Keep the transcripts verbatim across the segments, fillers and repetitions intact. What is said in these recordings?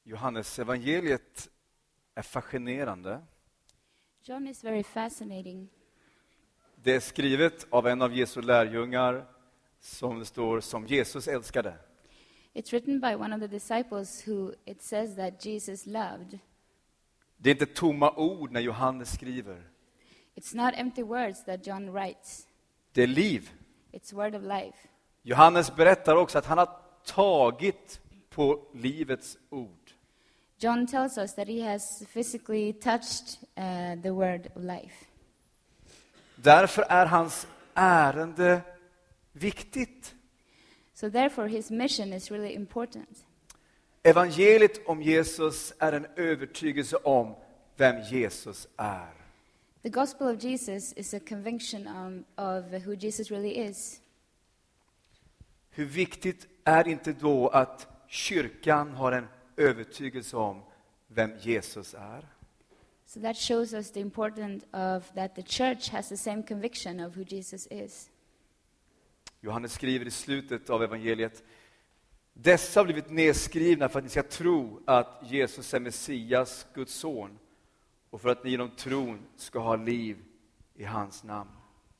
Johannes evangeliet är fascinerande. John is very fascinating. Det är skrivet av en av Jesu lärjungar som det står som Jesus älskade. It's written by one of the disciples who it says that Jesus loved. Det är inte tomma ord när Johannes skriver. It's not empty words that John writes. Det är liv. It's word of life. Johannes berättar också att han har tagit på livets ord. John tells us that he has physically touched uh, the word of life. Därför är hans ärende viktigt. So therefore his mission is really important. Evangeliet om Jesus är en övertygelse om vem Jesus är. The gospel of Jesus is a conviction um, of who Jesus really is. Hur viktigt är inte då att kyrkan har en övertygelse om vem Jesus är? So that shows us the importance of that the church has the same conviction of who Jesus is. Johannes skriver i slutet av evangeliet: dessa har blivit nedskrivna för att ni ska tro att Jesus är Messias, Guds son, och för att ni genom tron ska ha liv i hans namn.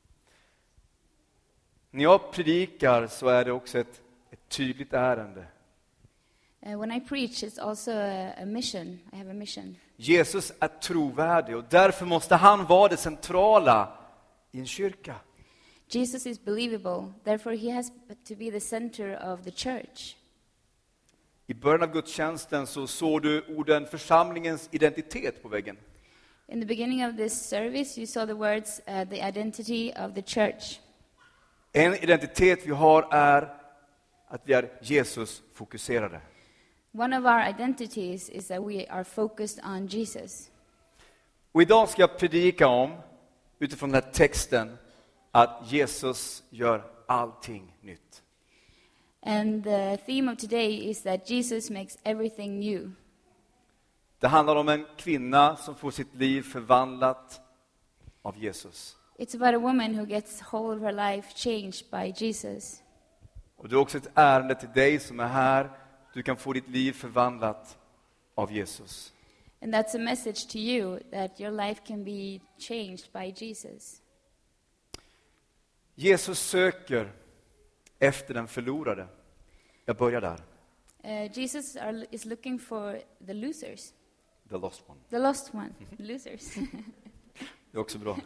När jag predikar så är det också ett, ett tydligt ärende. Uh, when I preach, it's also a, a mission. I have a mission. Jesus är trovärdig och därför måste han vara det centrala i en kyrka. Jesus is believable, therefore he has to be the center of the church. I början av gudstjänsten så såg du orden församlingens identitet på väggen. In the beginning of this service, you saw the words, uh, the identity of the church. En identitet vi har är att vi är Jesus-fokuserade. One of our identities is that we are focused on Jesus. Och idag ska jag predika om, utifrån den här texten, att Jesus gör allting nytt. And the theme of today is that Jesus makes everything new. Det handlar om en kvinna som får sitt liv förvandlat av Jesus. It's about a woman who gets whole of her life changed by Jesus. Och det är också ett ärende till dig som är här. Du kan få ditt liv förvandlat av Jesus. And that's a message to you that your life can be changed by Jesus. Jesus söker efter den förlorade. Jag börjar där. Uh, Jesus are, is looking for the losers. The lost one. The lost one. Losers. Det är också bra.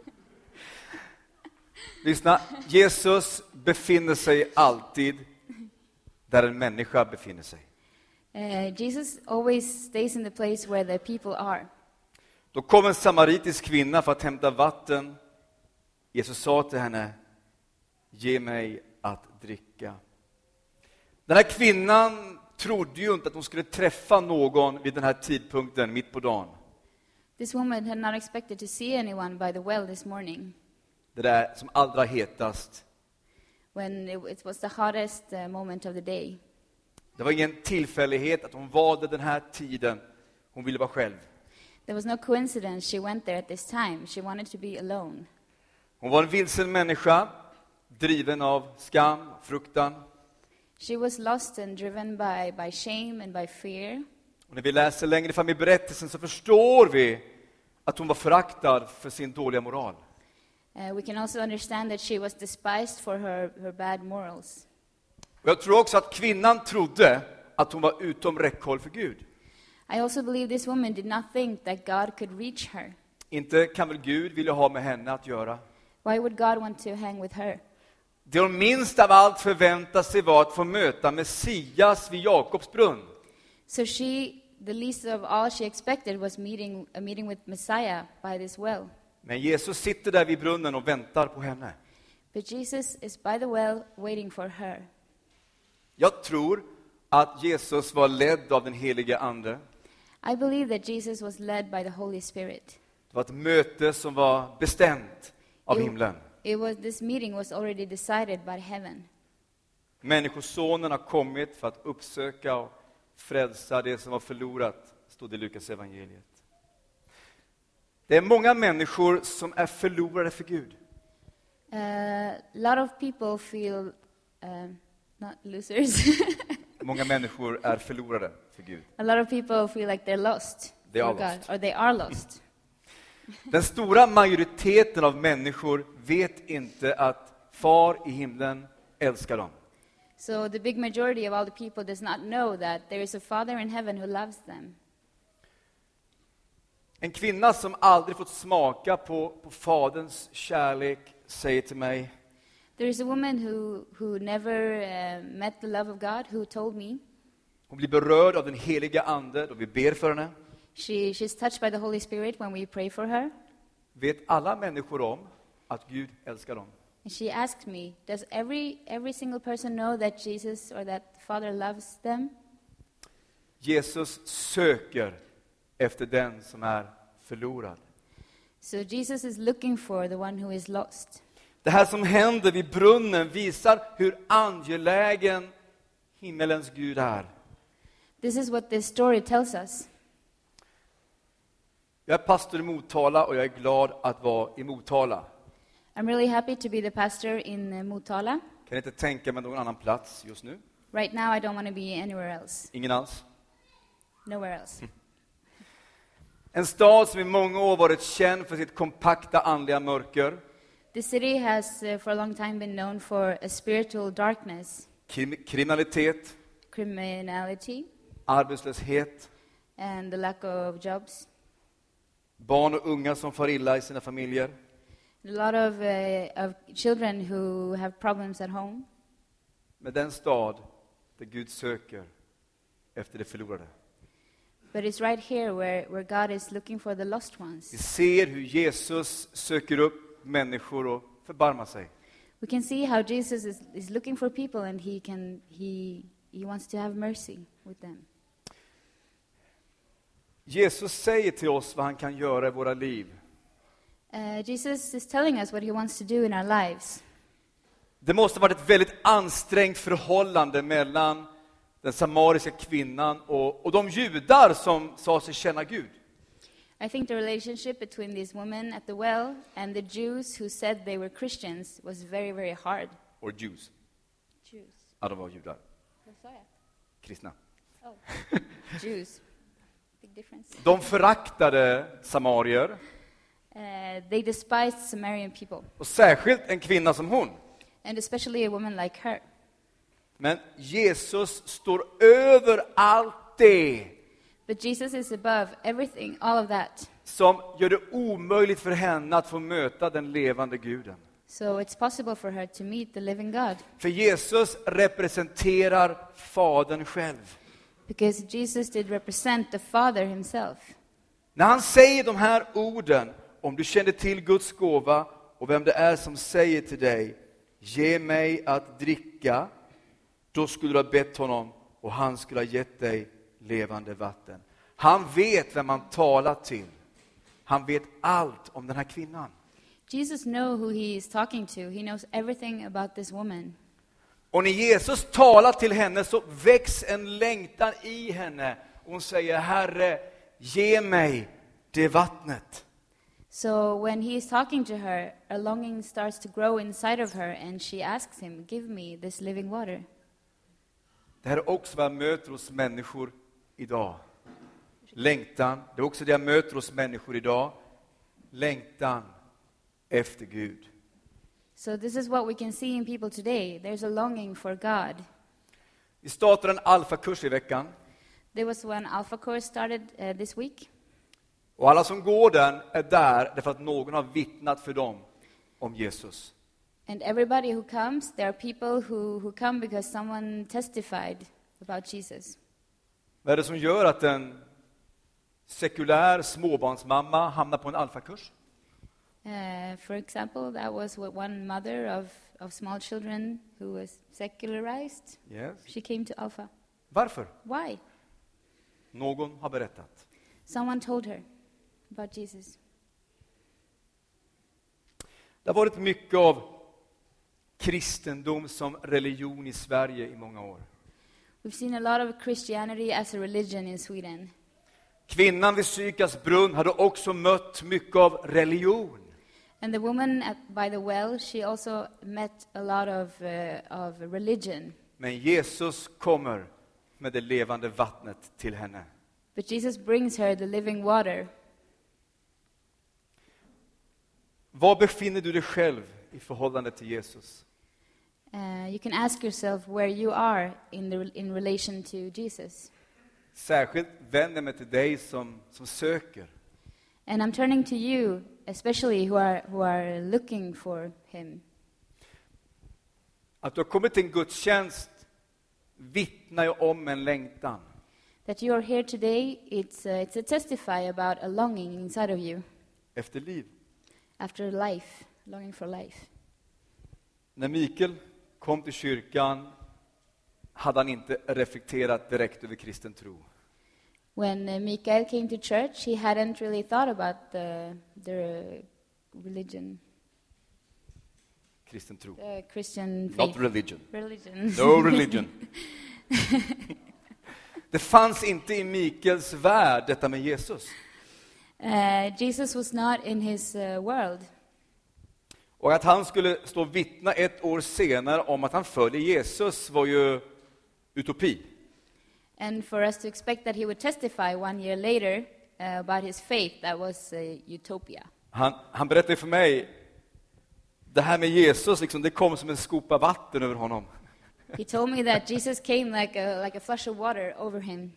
Lyssna, Jesus befinner sig alltid där en människa befinner sig. Uh, Jesus always stays in the place where the people are. Då kom en samaritisk kvinna för att hämta vatten. Jesus sa till henne: ge mig att dricka. Den här kvinnan trodde ju inte att hon skulle träffa någon vid den här tidpunkten, mitt på dagen. This woman had not expected to see anyone by the well this morning, Det där som allra hetast. when it, it was the hottest uh, moment of the day. Det var ingen tillfällighet att hon valde den här tiden. Hon ville vara själv. There was no coincidence she went there at this time. She wanted to be alone. Hon var en vilsen människa, driven av skam, fruktan. She was lost and driven by, by shame and by fear. Och när vi läser längre fram i berättelsen så förstår vi att hon var föraktad för sin dåliga moral. Uh, we can also understand that she was despised for her, her bad morals. Och jag tror också att kvinnan trodde att hon var utom räckhåll för Gud. I also believe this woman did not think that God could reach her. Inte kan väl Gud vilja ha med henne att göra. Why would God want to hang with her? Det hon minst av allt förväntade sig var att få möta Messias vid Jakobs brunn. So she, the least of all she expected was meeting a meeting with Messiah by this well. Men Jesus sitter där vid brunnen och väntar på henne. But Jesus is by the well waiting for her. Jag tror att Jesus var ledd av den helige Ande. I believe that Jesus was led by the Holy Spirit. Det var ett möte som var bestämt av It- himlen. It was this meeting was already decided by heaven. Människosonen har kommit för att uppsöka och frälsa det som var förlorat, stod det i Lukas evangeliet. Det är många människor som är förlorade för Gud. A lot of people feel uh, not losers. Många människor är förlorade för Gud. A lot of people feel like they're lost They for are God, lost. or they are lost. Den stora majoriteten av människor vet inte att Far i himlen älskar dem. So the big majority of all the people does not know that there is a Father in heaven who loves them. En kvinna som aldrig fått smaka på, på Faderns kärlek säger till mig: There is a woman who, who never uh, met the love of God who told me. Hon blir berörd av den heliga ande då vi ber för henne. She, she's touched by the Holy Spirit when we pray for her. Vet alla människor om att Gud älskar dem? And she asked me, does every, every single person know that Jesus or that the Father loves them? Jesus söker efter den som är förlorad. So Jesus is looking for the one who is lost. Det här som händer vid brunnen visar hur angelägen himmelens Gud är. This is what this story tells us. Jag är pastor i Motala och jag är glad att vara i Motala. I'm really happy to be the pastor in uh, Motala. Kan inte tänka mig någon annan plats just nu. Right now I don't want to be anywhere else. Ingen alls. Nowhere else. En stad som i många år varit känd för sitt kompakta andliga mörker. The city has uh, for a long time been known for a spiritual darkness, Krim- kriminalitet, criminality, arbetslöshet, and the lack of jobs. barn och unga som far illa i sina familjer. A lot of, uh, of children who have problems at home. Med den stad där Gud söker efter det förlorade. But it's right here where, where God is looking for the lost Vi ones. ser hur Jesus söker upp människor och förbarmar sig. We can see how Jesus is, is looking for people, and he, can, he, he wants to have mercy with them. Jesus säger till oss vad han kan göra i våra liv. Uh, Jesus is telling us what he wants to do in our lives. Det måste ha varit ett väldigt ansträngt förhållande mellan den samariska kvinnan och, och de judar som sa sig känna Gud. I think the relationship between these women at the well and the Jews who said they were Christians was very, very hard. Or Jews. Jews. Ja, de var judar. What sa jag? Kristna. Oh, Jews. Big difference. De föraktade samarier. Uh, they despised Samaritan people, Och särskilt en kvinna som hon. and especially a woman like her. Men Jesus står över allt det But Jesus is above everything, all of that. som gör det omöjligt för henne att få möta den levande Guden. So it's possible for her to meet the living God, För Jesus representerar Fadern själv. because Jesus did represent the Father himself. När han säger de här orden, om du kände till Guds gåva och vem det är som säger till dig, ge mig att dricka, då skulle du ha bett honom och han skulle ha gett dig levande vatten. Han vet vem han talar till. Han vet allt om den här kvinnan. Jesus knows who he is talking to. He knows everything about this woman. Och när Jesus talar till henne så väcks en längtan i henne. Hon säger, Herre, ge mig det vattnet. So when he is talking to her, a longing starts to grow inside of her, and she asks him, give me this living water. Det här är också vad jag möter hos människor idag. Längtan. Det är också det jag möter hos människor idag. Längtan efter Gud. So this is what we can see in people today. There's a longing for God. Vi startar en alfakurs i veckan. There was one Alpha course started uh, this week. Och alla som går den är där därför att någon har vittnat för dem om Jesus. And everybody who comes, there are people who, who come because someone testified about Jesus. Vad är det som gör att en sekulär småbarnsmamma hamnar på en alfakurs? Uh, for example, that was what one mother of, of small children who was secularized. Yes. She came to Alpha. Varför? Why? Någon har berättat. Someone told her about Jesus. Det har varit mycket av kristendom som religion i Sverige i många år. We've seen a lot of Christianity as a religion in Sweden. Kvinnan vid Sykars brunn hade också mött mycket av religion. And the woman at, by the well, she also met a lot of, uh, of religion. Men Jesus kommer med det levande vattnet till henne. But Jesus brings her the living water. Var befinner du dig själv i förhållande till Jesus? Uh, you can ask yourself where you are in, the, in relation to Jesus. Särskilt vänder mig till dig som, som söker. And I'm turning to you, especially who are, who are looking for him. Att du har kommit till en gudstjänst vittnar ju om en längtan. That you are here today, it's, uh, it's a testify about a longing inside of you. Efter liv. After life, longing for life. När Mikael kom till kyrkan hade han inte reflekterat direkt över kristen tro. When uh, Mikael came to church, he hadn't really thought about the, the religion. Kristen tro. The Christian faith. Not religion. Religion. No religion. Det fanns inte i Mikaels värld detta med Jesus. Uh, Jesus was not in his uh, world. Och att han skulle stå och vittna ett år senare om att han följer Jesus var ju utopi. And for us to expect that he would testify one year later uh, about his faith, that was uh, utopia. Han, han berättade för mig, det här med Jesus, liksom, det kom som en skopa vatten över honom. He told me that Jesus came like a, like a flush of water over him.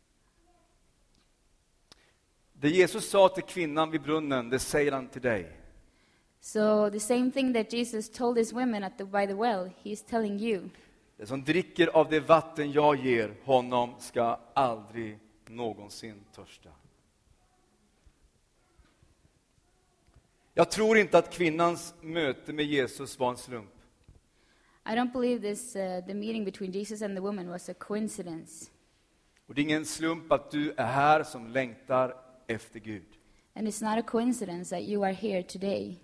Det Jesus sa till kvinnan vid brunnen, det säger han till dig. So the same thing that Jesus told his women at the, by the well, he's telling you. Det som dricker av det vatten jag ger honom ska aldrig någonsin törsta. Jag tror inte att kvinnans möte med Jesus var en slump. I don't believe this, uh, the meeting between Jesus and the woman was a coincidence. Och det är ingen slump att du är här som längtar efter Gud. And it's not a coincidence that you are here today.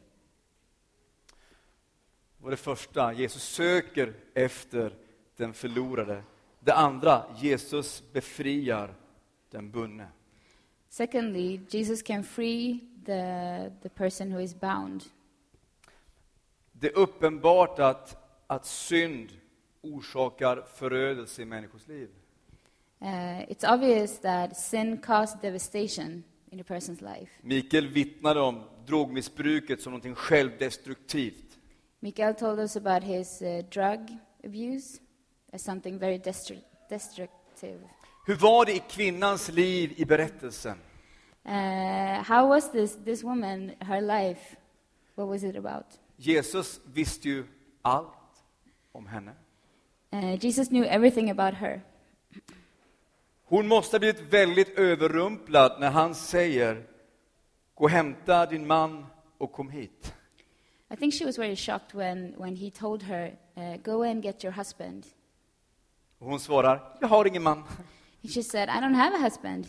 Och det första, Jesus söker efter den förlorade. Det andra, Jesus befriar den bundne. Secondly, Jesus can free the, the person who is bound. Det är uppenbart att, att synd orsakar förödelse i människors liv. Uh, it's obvious that sin caused devastation in a person's life. Mikael vittnade om drogmissbruket som något självdestruktivt. Mikael told us about his uh, drug abuse as something very destru- destructive. Hur var det i kvinnans liv i berättelsen? Uh, how was this, this woman, her life, what was it about? Jesus visste ju allt om henne. Uh, Jesus knew everything about her. Hon måste ha blivit väldigt överrumplad när han säger: gå och hämta din man och kom hit. I think she was very shocked when, when he told her, uh, go and get your husband. Och hon svarar: jag har ingen man. And she said, I don't have a husband.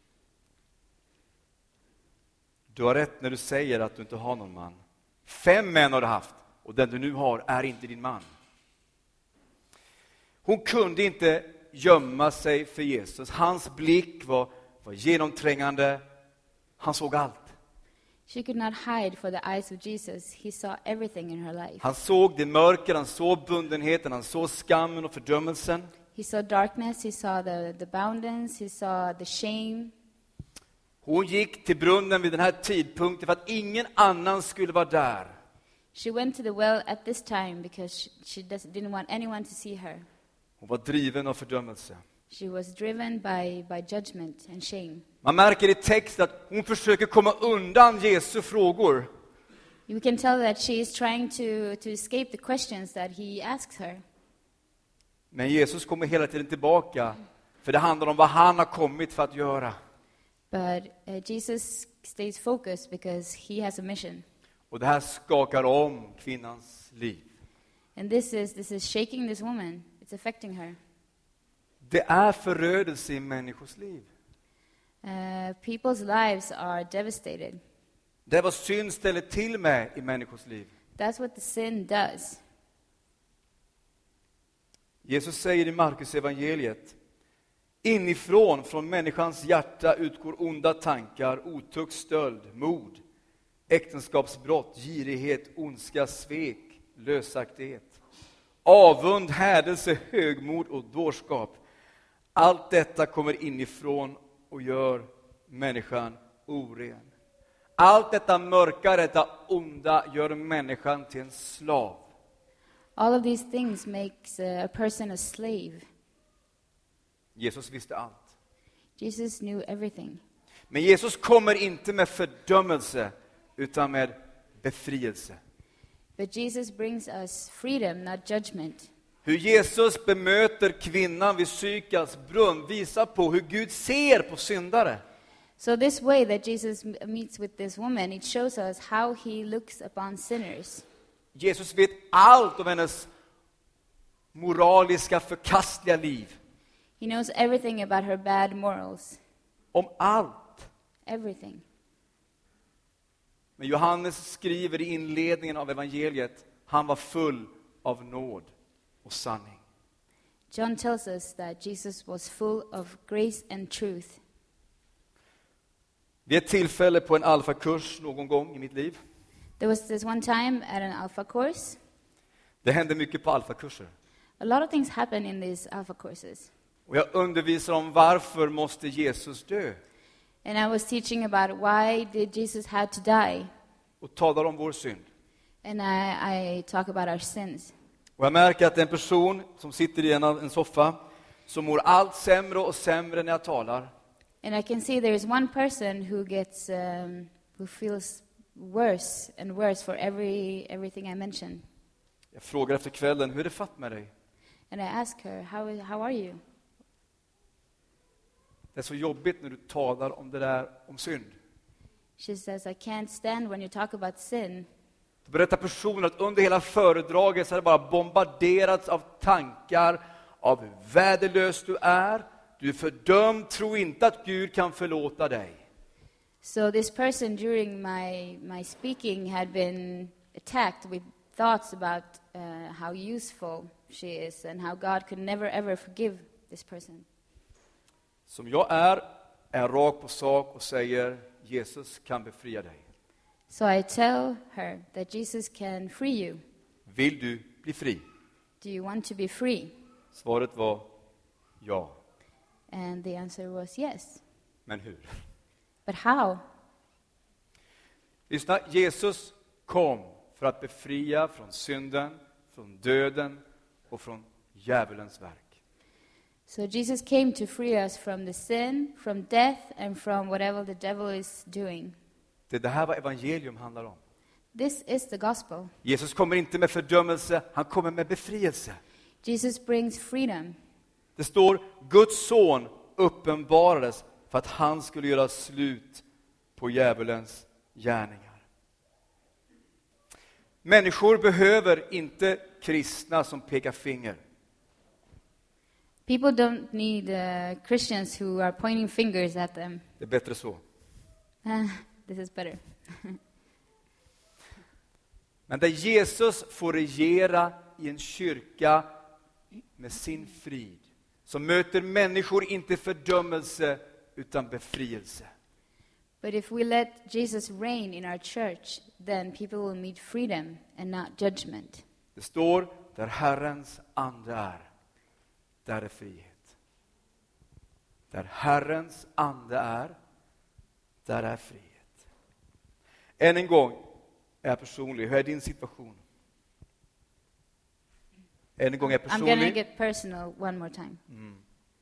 Du har rätt när du säger att du inte har någon man. Fem män har du haft och den du nu har är inte din man. Hon kunde inte gömma sig för Jesus. Hans blick var, var genomträngande. Han såg allt. She could not hide for the eyes of Jesus. He saw everything in her life. Han såg det mörker, han såg bundenheten, han såg skammen och fördömelsen. He saw darkness, he saw the, the boundance, he saw the shame. Hon gick till brunnen vid den här tidpunkten för att ingen annan skulle vara där. She went to the well at this time because she, she does, didn't want anyone to see her. Hon var driven av fördömelse. She was driven by, by judgment and shame. Man märker i texten att hon försöker komma undan Jesu frågor. You can tell that she is trying to, to escape the questions that he asks her. Men Jesus kommer hela tiden tillbaka, för det handlar om vad han har kommit för att göra. But uh, Jesus stays focused because he has a mission. Och det här skakar om kvinnans liv. And this is, this is shaking this woman. It's affecting her. Det är förödelse i människors liv. Uh, people's lives are devastated. Det är vad synd ställer till med i människors liv. That's what the sin does. Jesus säger i Markus evangeliet: inifrån, från människans hjärta utgår onda tankar, otukt, stöld, mord, äktenskapsbrott, girighet, ondska, svek, lösaktighet, avund, hädelse, högmod och dårskap. Allt detta kommer inifrån och gör människan oren. Allt detta mörka, detta onda gör människan till en slav. All of these things makes a person a slave. Jesus visste allt. Jesus knew everything. Men Jesus kommer inte med fördömelse utan med befrielse. But Jesus brings us freedom, not judgment. Hur Jesus bemöter kvinnan vid Sykars brunn visar på hur Gud ser på syndare. So this way that Jesus m- meets with this woman, it shows us how he looks upon sinners. Jesus vet allt om hennes moraliska förkastliga liv. He knows everything about her bad morals. Om allt. Everything. Men Johannes skriver i inledningen av evangeliet, han var full av nåd och sanning. John tells us that Jesus was full of grace and truth. Vid ett tillfälle på en alfakurs någon gång i mitt liv. There was this one time at an alpha course. Det hände mycket på alfakurser. A lot of things happen in these alpha courses. Och jag undervisar om varför måste Jesus dö. And I was teaching about why did Jesus have to die. Och talar om vår synd. And I, I talk about our sins. Och jag märker att en person som sitter i en, en soffa som mår allt sämre och sämre när jag talar. And I can see there is one person who gets, um, who feels worse and worse for every everything I mention. Jag frågar efter kvällen, hur är det fatt med dig? And I ask her, how, how are you? Det är så jobbigt när du talar om det där, om synd. She says, I can't stand when you talk about sin. Då berättar personen att under hela föredraget så har det bara bombarderats av tankar av hur värdelös du är. Du är fördömd, tro inte att Gud kan förlåta dig. So this person during my, my speaking had been attacked with thoughts about uh, how useful she is and how God could never ever forgive this person. Som jag är, är jag rak på sak och säger, Jesus kan befria dig. So I tell her that Jesus can free you. Vill du bli fri? Do you want to be free? Svaret var ja. And the answer was yes. Men hur? But how? Lyssna, Jesus kom för att befria från synden, från döden och från djävulens verk. So Jesus came to free us from the sin, from death, and from whatever the devil is doing. Det är det här vad evangelium handlar om. This is the gospel. Jesus kommer inte med fördömelse, han kommer med befrielse. Jesus brings freedom. Det står, Guds son uppenbarades för att han skulle göra slut på djävulens gärningar. Människor behöver inte kristna som pekar finger. People don't need uh, Christians who are pointing fingers at them. Det är bättre så. Uh, this is better. Men där Jesus får regera i en kyrka med sin frid, som möter människor inte fördömelse utan befrielse. But if we let Jesus reign in our church, then people will meet freedom and not judgment. Det står, där Herrens ande är, där är frihet. Där Herrens ande är, där är frihet. Än en gång är jag personlig. Hur är din situation? Än en gång är jag I'm going to personlig. get personal one more time. Mm.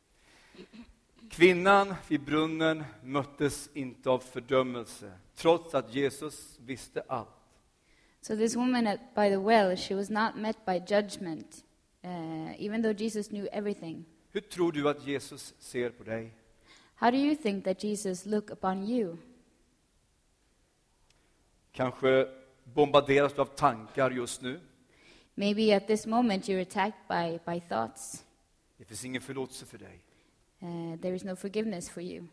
Kvinnan vid brunnen möttes inte av fördömelse, trots att Jesus visste allt. So this woman at, by the well, she was not met by judgment, uh, even though Jesus knew everything. Hur tror du att Jesus ser på dig? How do you think that Jesus look upon you? Kanske bombarderas du av tankar just nu. Maybe at this moment you're attacked by, by thoughts. Det finns ingen förlåtelse för dig. Uh, there is no forgiveness for you.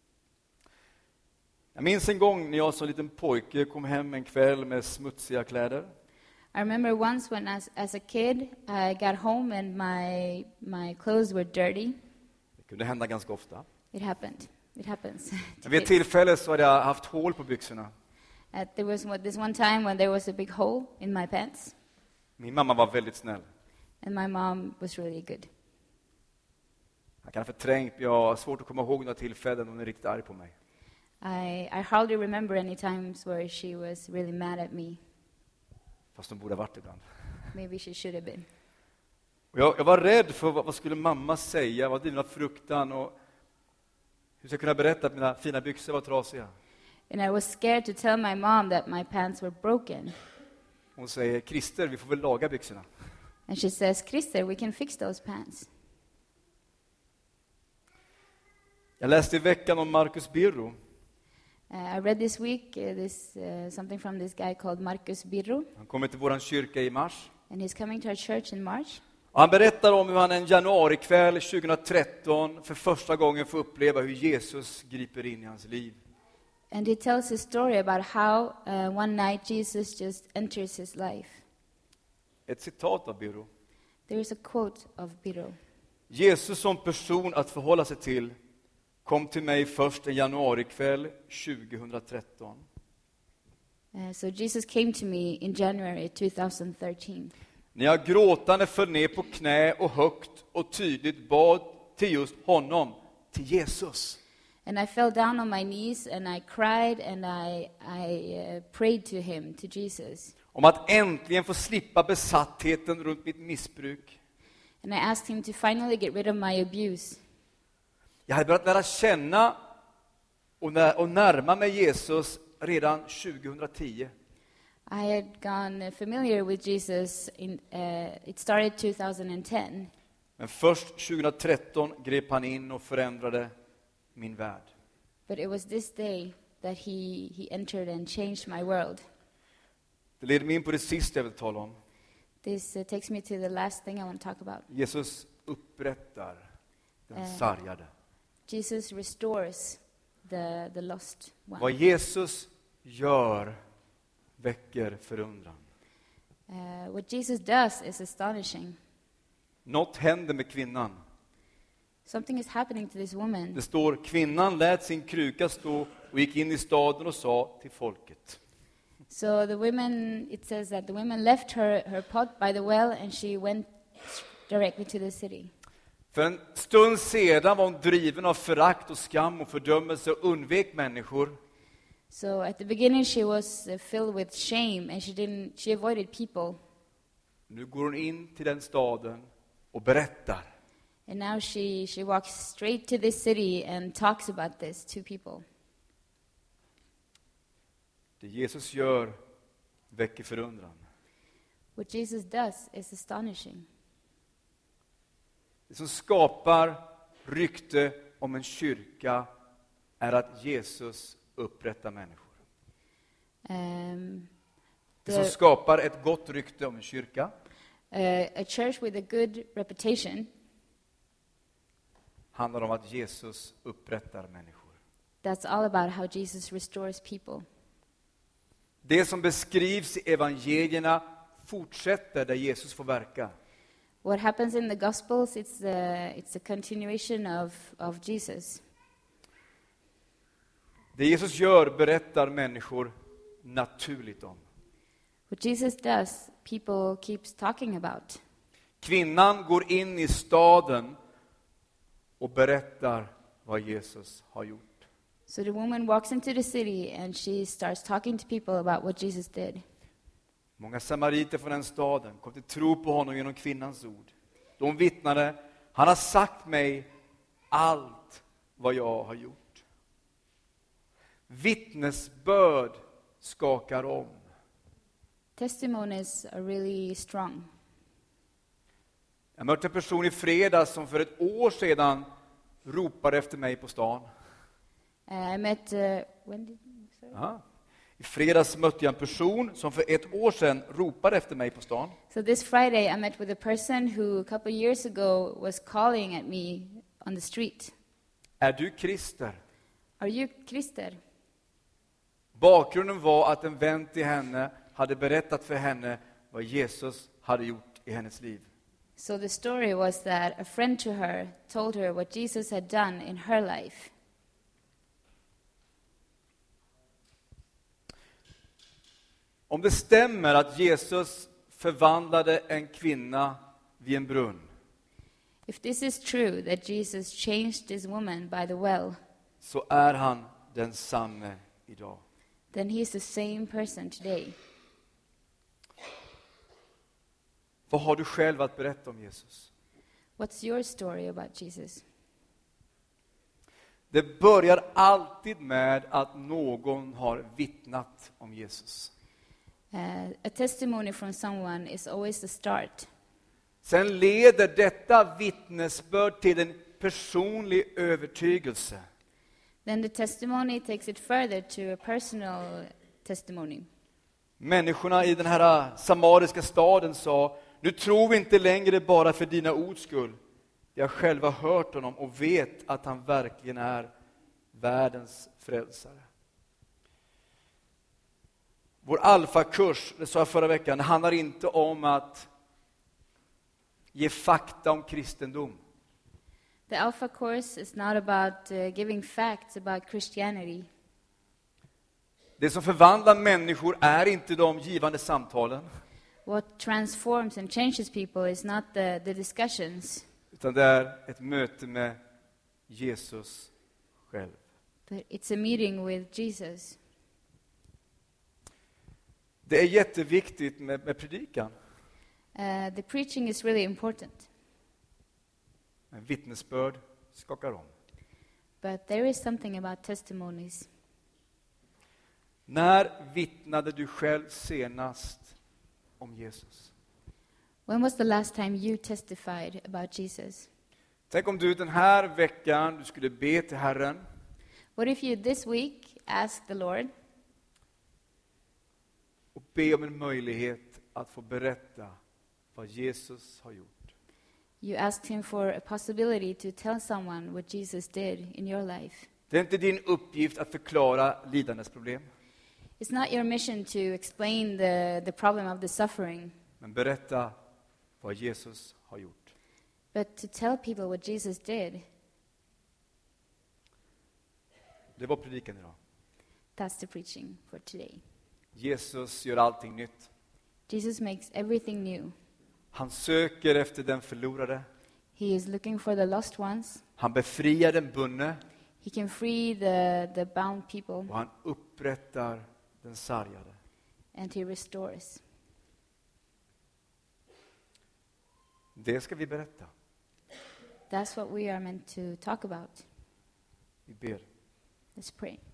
Jag minns en gång när jag som liten pojke kom hem en kväll med smutsiga kläder. I remember once when as, as a kid I got home and my, my clothes were dirty. Det kunde hända ganska ofta. It happened. It happens. to Vid ett kids. tillfälle så hade jag haft hål på byxorna. At, there was one- this one time when there was a big hole in my pants, Min mamma var väldigt snäll. and my mom was really good. Jag kan ha förträngt, men jag har svårt att komma ihåg några tillfällen hon är riktigt arg på mig. I, I hardly remember any times where she was really mad at me. Fast hon borde ha varit ibland. Maybe she should have been. Och jag, jag var rädd för vad, vad skulle mamma säga, vad driven av fruktan och hur ska jag kunna berätta att mina fina byxor var trasiga. And I was scared to tell my mom that my pants were broken. Hon säger, Christer, vi får väl laga byxorna. And she says, Christer, we can fix those pants. Jag läste i veckan om Marcus Birro. Uh, I read this week uh, this uh, something from this guy called Marcus Birro. Han kommer till våran kyrka i mars. And he's coming to our church in March. Och han berättar om hur han en januarikväll tjugohundratretton för första gången får uppleva hur Jesus griper in i hans liv. And he tells his story about how uh, one night Jesus just enters his life. Ett citat av Birro. There is a quote of Birro. Jesus som person att förhålla sig till kom till mig först en januarikväll tjugohundratretton. Uh, so Jesus came to me in January twenty thirteen. När jag gråtande föll ner på knä och högt och tydligt bad till just honom, till Jesus. And I fell down on my knees and I cried and I, I uh, prayed to him, to Jesus. Om att äntligen få slippa besattheten runt mitt missbruk. And I asked him to finally get rid of my abuse. Jag hade börjat lära känna och, när, och närma mig Jesus redan tjugohundratio. I had gone familiar with Jesus. In, uh, it started twenty ten. Men först tjugohundratretton grep han in och förändrade min värld. But it was this day that he, he entered and changed my world. Det leder mig in på det sista jag vill tala om. This uh, takes me to the last thing I want to talk about. Jesus upprättar den Eh. sargade. Jesus restores the, the lost one. Vad Jesus gör väcker förundran. Uh, what Jesus does is astonishing. Något händer med kvinnan. Something is happening to this woman. Det står, kvinnan lät sin kruka stå och gick in i staden och sa till folket. So the women, it says that the women left her, her pot by the well and she went directly to the city. För en stund sedan var hon driven av förakt och skam och fördömelse och undvek människor. So at the beginning she was uh, filled with shame and she didn't she avoided people. Nu går hon in till den staden och berättar. And now she she walks straight to this city and talks about this to people. Det Jesus gör väcker förundran. What Jesus does is astonishing. Det som skapar rykte om en kyrka är att Jesus upprättar människor. Um, Det som the, skapar ett gott rykte om en kyrka uh, a church with a good reputation, handlar om att Jesus upprättar människor. that's all about how Jesus restores people. Det som beskrivs i evangelierna fortsätter där Jesus får verka. What happens in the Gospels, it's the it's a continuation of, of Jesus. Det Jesus gör berättar människor naturligt om. What Jesus does, people keeps talking about. Kvinnan går in i staden och berättar vad Jesus har gjort. So the woman walks into the city and she starts talking to people about what Jesus did. Många samariter från den staden kom till tro på honom genom kvinnans ord. De vittnade, han har sagt mig allt vad jag har gjort. Vittnesbörd skakar om. Testimonies are really strong. Jag mötte en person i fredags som för ett år sedan ropade efter mig på stan. Uh, I met, uh, when did, sorry? Aha. I fredags mötte jag en person som för ett år sedan ropade efter mig på stan. So this Friday I met with a person who a couple years ago was calling at me on the street. Är du Christer? Are you Christer? Bakgrunden var att en vän till henne hade berättat för henne vad Jesus hade gjort i hennes liv. So the story was that a friend to her told her what Jesus had done in her life. Om det stämmer att Jesus förvandlade en kvinna vid en brunn. If this is true, that Jesus changed this woman by the well, så är han densamme idag. then he is the same person today. Vad har du själv att berätta om Jesus? What's your story about Jesus? Det börjar alltid med att någon har vittnat om Jesus. Uh, a testimony from someone is always the start. Sen leder detta vittnesbörd till en personlig övertygelse. Then the testimony takes it further to a personal testimony. Människorna i den här samariska staden sa: nu tror vi inte längre bara för dina ords skull. Vi har själva hört honom och vet att han verkligen är världens frälsare. Vår alfakurs, det sa jag förra veckan, handlar inte om att ge fakta om kristendom. The Alpha course is not about uh, giving facts about Christianity. Det som förvandlar människor är inte de givande samtalen, What transforms and changes people is not the, the discussions, utan det är ett möte med Jesus själv. but it's a meeting with Jesus. Det är jätteviktigt med, med predikan. Uh, the preaching is really important, En vittnesbörd skakar om. but there is something about testimonies. När vittnade du själv senast om Jesus? When was the last time you testified about Jesus? Tänk om du den här veckan du skulle be till Herren What if you this week ask the Lord och be om en möjlighet att få berätta vad Jesus har gjort? You asked him for a possibility to tell someone what Jesus did in your life. Det är inte din uppgift att förklara lidandes problem, It's not your mission to explain the, the problem of the suffering, men berätta vad Jesus har gjort. but to tell people what Jesus did. Det var predikan idag. That's the preaching for today. Jesus gör allting nytt. Jesus makes everything new. Han söker efter den förlorade. He is looking for the lost ones. Han befriar den bundne He can free the, the bound people, och han upprättar den sargade. and he restores. Det ska vi berätta. That's what we are meant to talk about. Vi ber. Let's pray.